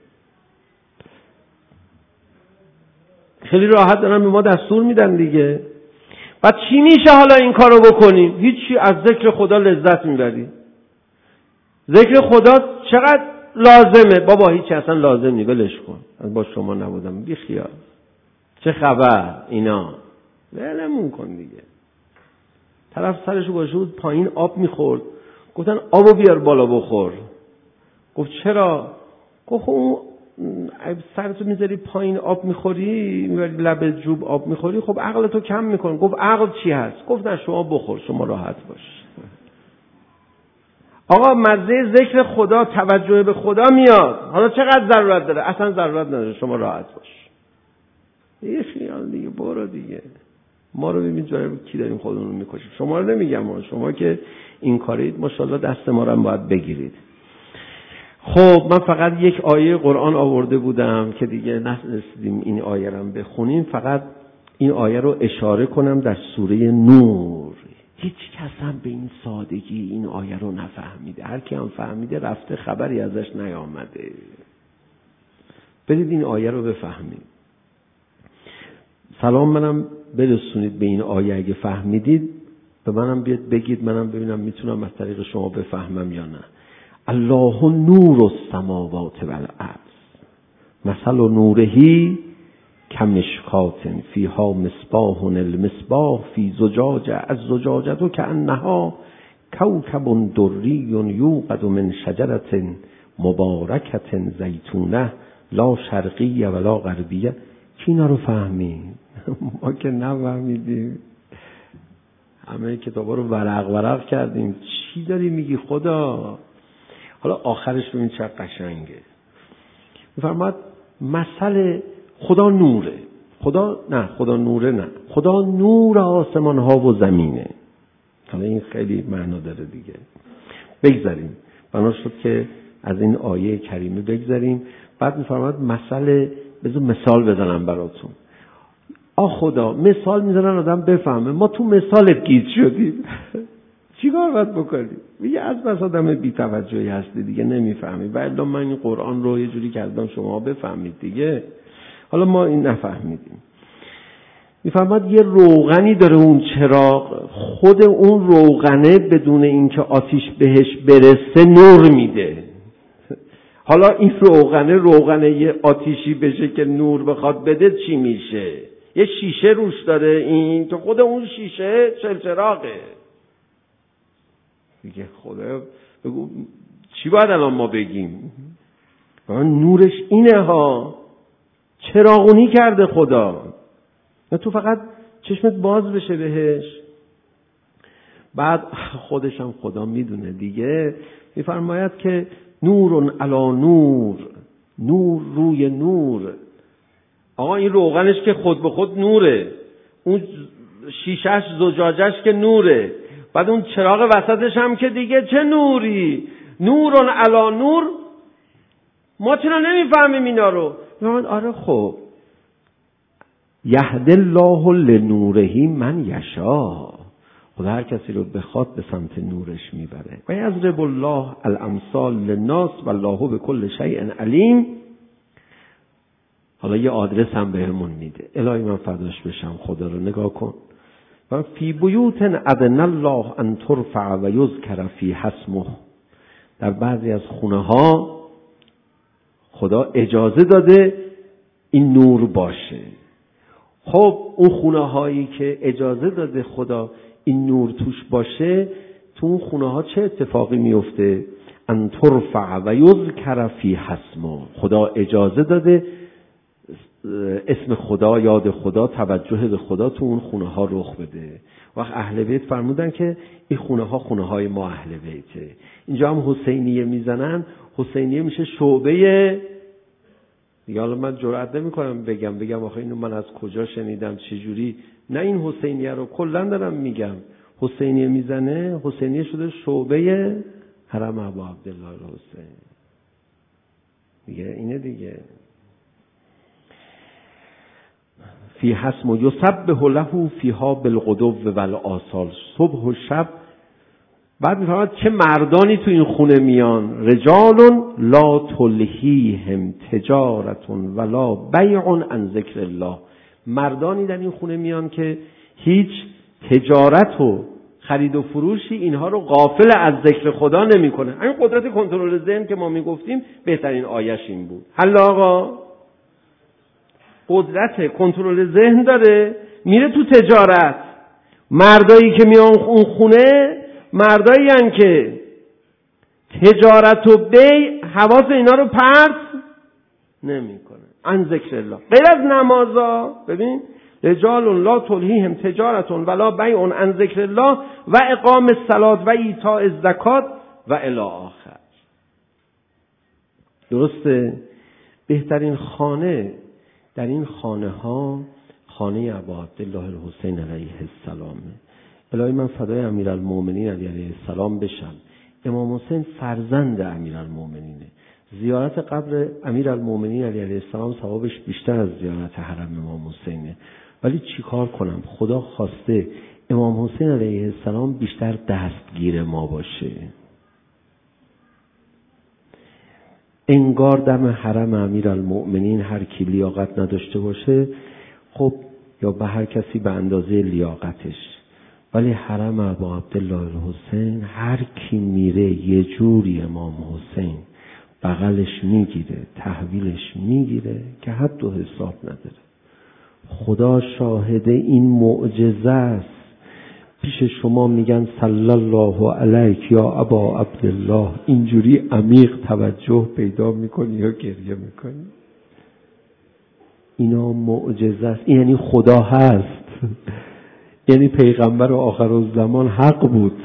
خیلی راحت دارن به ما دستور میدن دیگه. بعد چی میشه حالا این کارو بکنیم؟ هیچی، از ذکر خدا لذت میبری. ذکر خدا چقدر لازمه. بابا هیچی اصلا لازم نی، ولش کن، با شما نبودم، بی خیال، چه خبر اینا، ولمون کن دیگه. طرف سرشو گذاشته بود پایین آب میخورد، گفتن آبو بیار بالا بخور. گفت چرا؟ گفت اون سرتو میذاری پایین آب میخوری، لب جوب آب میخوری، خب عقلتو کم میکن. گفت عقل چی هست؟ گفت نه شما بخور، شما راحت باش. آقا مزه ذکر خدا، توجه به خدا میاد، حالا چقدر ضرورت داره؟ اصلا ضرورت نداره، شما راحت باش. یه خیال دیگه، برو دیگه. ما رو ببین جایی کی داریم خودمون رو میکشیم. شما رو نمیگم، شما که این کارید ماشاءالله دست ما رو هم باید بگیرید. خب من فقط یک آیه قرآن آورده بودم که دیگه نرسیدیم این آیه رو بخونیم. فقط این آیه رو اشاره کنم در سوره نور. هیچ کس هم به این سادگی این آیه رو نفهمیده. هر کی هم فهمیده رفته، خبری ازش نیامده. برید این آیه رو بفهمید. سلام منم برسونید به این آیه، اگه فهمیدید به منم بیاد بگید، منم ببینم میتونم از طریق شما بفهمم یا نه. الله نور السماوات والارض مثل نورهی کمشکات فیها مصباح، المصباح فی زجاجه الزجاجه کأنها کوکب دری یوقد من شجرة مبارکة زیتونه لا شرقیه ولا غربیه. کی اینا رو فهمید؟ ما که نفهمیدیم. همه کتابا رو ورق ورق کردیم. چی داری میگی خدا؟ حالا آخرش ببین چه قشنگه. میفرماد مثل خدا نوره. خدا نه، خدا نوره نه. خدا نور آسمان ها و زمینه. حالا این خیلی معنا داره دیگه. بگذاریم. بنا شد که از این آیه کریمه بگذاریم. بعد میفرماد مثل، بذار مثال بزنم براتون. آ خدا مثال میزنن آدم بفهمه. ما تو مثالت گیج شدیم. چیکار باید بکنیم؟ میگه از بس آدم بی توجهی هستی دیگه، نمیفهمی. ولی من این قرآن رو یه جوری کردم شما بفهمید دیگه. حالا ما این نفهمیدیم. میفرماد یه روغنی داره اون چراغ، خود اون روغنه بدون اینکه آتیش بهش برسه نور میده. حالا این روغنه روغنه یه آتیشی بشه که نور بخواد بده چی میشه؟ یه شیشه روش داره این که خود اون شیشه چلچراغه دیگه. خدا بگو چی باید الان ما بگیم؟ نورش اینه ها، چراغونی کرده خدا. نه تو فقط چشمت باز بشه بهش. بعد خودش هم خدا میدونه دیگه. میفرماید که نور علی نور، نور روی نور. آقا این روغنش که خود به خود نوره، اون شیشش زجاجش که نوره، بعد اون چراغ وسطش هم که دیگه چه نوری، نور علی نور. ما چرا نمیفهمیم اینا رو؟ میگن آره خب یهد الله لنوره من یشاء، خدا هر کسی رو بخواد به سمت نورش میبره. و یضرب الله الامثال للناس والله بكل شیء علیم. حالا یه آدرس هم بهمون میده. الهی من فداش بشم، خدا رو نگاه کن. و فی بیوت اذن الله ان ترفع و یذکر فیها اسمه. در بعضی از خونه ها خدا اجازه داده این نور باشه. خب اون خونه هایی که اجازه داده خدا این نور توش باشه، تو اون خونه ها چه اتفاقی میفته؟ ان ترفع و یذکر فیها اسمه. خدا اجازه داده اسم خدا، یاد خدا، توجه به خدا تو اون خونه ها رخ بده. وقت اهل بیت فرمودن که این خونه ها خونه های ما اهل بیته. اینجا هم حسینیه میزنن. حسینیه میشه شعبه دیگه. حالا من جرئت نمیکنم بگم بگم آخه اینو من از کجا شنیدم چجوری. نه این حسینیه رو کلا دارم میگم. حسینیه میزنه، حسینیه شده شعبه حرم ابا عبدالله الحسین دیگه. اینه دیگه. فی حسم و یسبح له فیها بالغدو والآصال، صبح و شب. بعد میفرماد چه مردانی تو این خونه میان. رجال لا تلهیهم تجارت ولا بیع عن ذکر الله. مردانی در این خونه میان که هیچ تجارت و خرید و فروشی اینها رو غافل از ذکر خدا نمیکنه. همین قدرت کنترل ذهن که ما میگفتیم بهترین آیش این بود. حالا آقا قدرت کنترل ذهن داره، میره تو تجارت. مردایی که میان اون خونه مردایی هن که تجارت و بیع حواس اینا رو پرت نمیکنه عن ذکر الله. غیر از نمازا، ببین رجال لا تلهیهم تجارت ولا بیع عن ذکر الله و اقام الصلاة و ایتاء الزکات و الی آخر. درسته؟ بهترین خانه در این خانه ها خانه ابا عبدالله الحسین علیه السلامه. الهی من فدای امیرالمومنین علیه السلام بشم. امام حسین فرزند امیرالمومنینه. زیارت قبر امیرالمومنین علیه السلام ثوابش بیشتر از زیارت حرم امام حسینه. ولی چیکار کنم؟ خدا خواسته امام حسین علیه السلام بیشتر دستگیر ما باشه. انگار دم حرم امیرالمومنین هر کی لیاقت نداشته باشه، خب یا به هر کسی به اندازه لیاقتش. ولی حرم ابا عبدالله الحسین هر کی میره یه جوری امام حسین بغلش میگیره، تحویلش میگیره که حد و حساب نداره. خدا شاهده این معجزه است. پیش شما میگن صلی الله علیک یا ابا عبدالله، اینجوری عمیق توجه پیدا میکنی یا گریه میکنی؟ اینا معجزه است. این یعنی خدا هست، یعنی پیغمبر و آخرالزمان حق بود.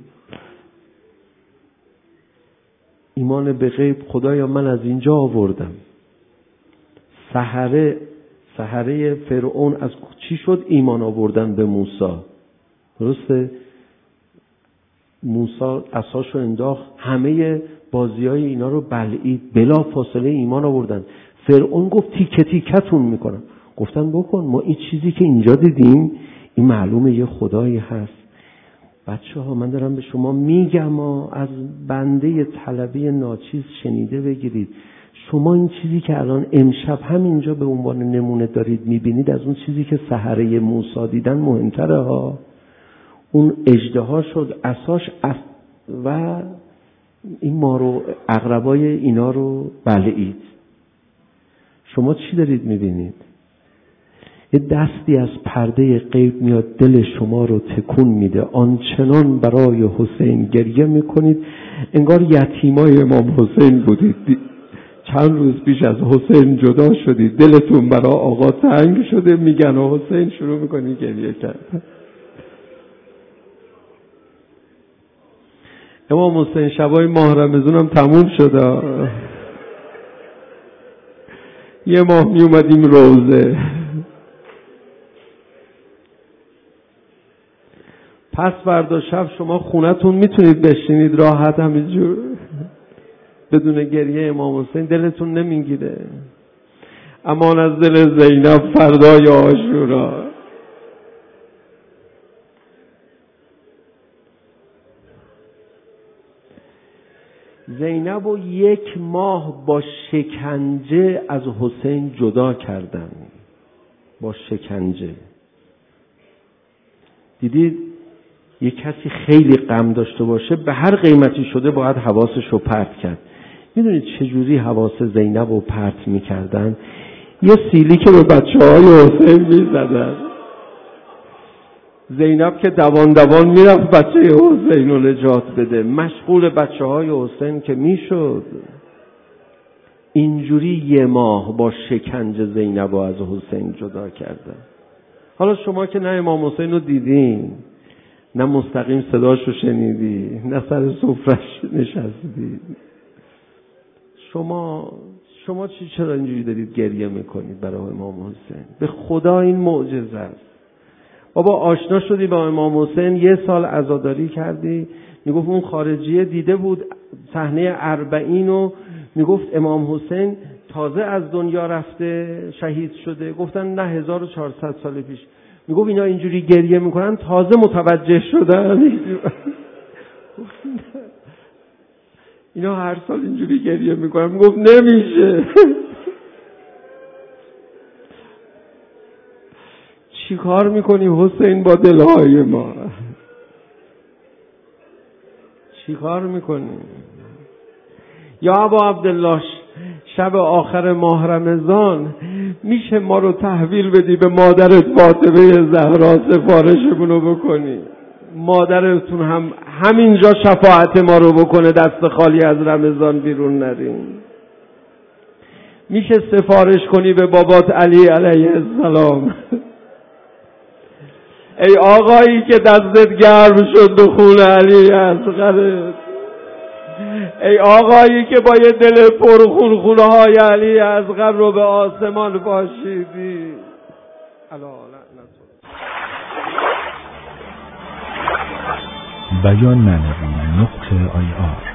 ایمان به غیب. خدایا من از اینجا آوردم. سحره سحره فرعون از چی شد ایمان آوردن به موسی؟ درسته؟ موسی عصاشو انداخت، همه بازیای اینا رو بلعید، بلا فاصله ایمان آوردن. فرعون گفت تیکه تیکتون میکنم. گفتن بکن، ما این چیزی که اینجا دیدیم این معلومه یه خدایی هست. بچه ها من دارم به شما میگم از بنده طلبی ناچیز شنیده بگیرید. شما این چیزی که الان امشب همینجا به عنوان نمونه دارید میبینید از اون چیزی که سحره موسی دیدن مهمتره ها. اون اژدها شد عصاش و این مارو عقربای اینا رو بلعید. شما چی دارید میبینید؟ یه دستی از پرده غیب میاد دل شما رو تکون میده. آنچنان برای حسین گریه میکنید انگار یتیمای امام حسین بودید. چند روز پیش از حسین جدا شدید، دلتون برای آقا تنگ شده، میگن حسین شروع میکنی گریه کرد. امام حسین شبای ماه رمضان هم تموم شده، یه ماه می اومدیم روزه. پس فردا شب شما خونتون میتونید بشینید راحت همینجور بدون گریه امام حسین. دلتون نمیگیره؟ امان از دل زینب فردای عاشورا. زینب رو یک ماه با شکنجه از حسین جدا کردن، با شکنجه. دیدید یه کسی خیلی غم داشته باشه به هر قیمتی شده باید حواسش رو پرت کرد. میدونید چجوری حواس زینب رو پرت میکردن؟ یه سیلی که به بچه های حسین میزدن. زینب که دوان دوان میرفت بچه حسین رو نجات بده، مشغول بچه های حسین که میشد. اینجوری یه ماه با شکنجه زینب رو از حسین جدا کردن. حالا شما که نه امام حسین رو دیدین، نه مستقیم صداش رو شنیدی، نه سر سفرش نشستی، شما شما چی چرا اینجوری دارید گریه میکنید برای امام حسین؟ به خدا این معجزه است. بابا آشنا شدی با امام حسین، یه سال عزاداری کردی، میگفت اون خارجیه دیده بود صحنه اربعین و میگفت امام حسین تازه از دنیا رفته شهید شده. گفتن نه هزار و چهارصد سال پیش. میگفت اینا اینجوری گریه میکنن تازه متوجه شدن. اینا هر سال اینجوری گریه میکنن. میگفت نمیشه. چی کار میکنی حسین با دلهای ما؟ چی کار میکنی؟ یا ابا عبدالله شب آخر ماه رمضان میشه ما رو تحویل بدی به مادرت فاطمه زهرا سفارشمونو بکنی؟ مادرتون هم همینجا شفاعت ما رو بکنه دست خالی از رمضان بیرون نریم. میشه سفارش کنی به بابات علی علیه السلام؟ ای آقایی که دستت گرم شد به خون علی اصغرت، ای آقایی که با یه دل پر خون خونه های علی اصغر رو به آسمان پاشیدی. بیان معنوی نقطه آی آر